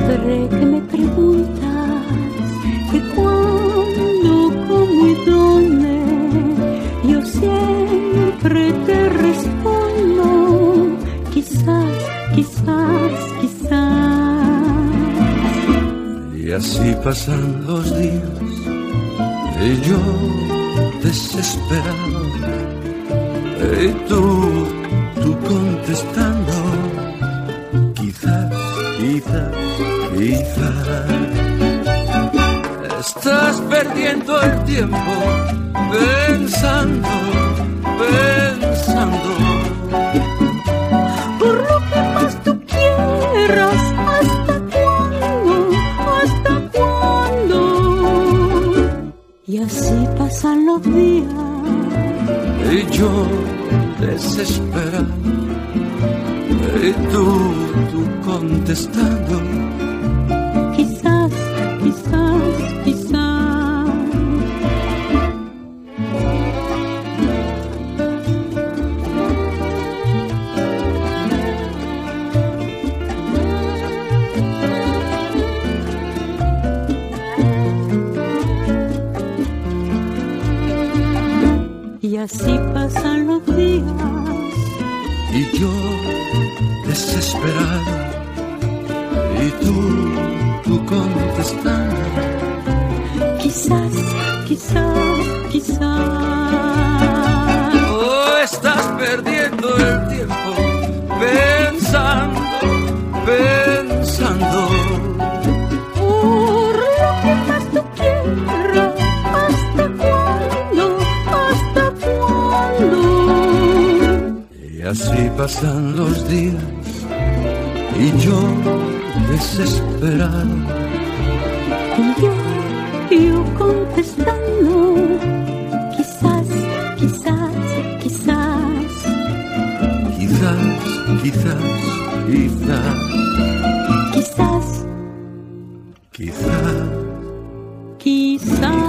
Siempre que me preguntas que cuándo, cómo y dónde, yo siempre te respondo, quizás, quizás, quizás. Y así pasan los días y yo desesperado, y tú contestando, quizás, quizás, quizás. Estás perdiendo el tiempo pensando, pensando. Por lo que más tú quieras, ¿hasta cuándo? ¿Hasta cuándo? Y así pasan los días Y yo desesperado, y tú contestando, quizás, quizás, quizás. Y así pasan los días y yo desesperado, y tú contestando, quizás, quizás, quizás. oh, estás perdiendo el tiempo pensando, pensando. Por lo que más tú quieras, ¿hasta cuándo? ¿Hasta cuándo? Y así pasan los días y yo desesperado, Y yo contestando, quizás, quizás, quizás. quizás, quizás, quizás, Quizás, quizás. quizás.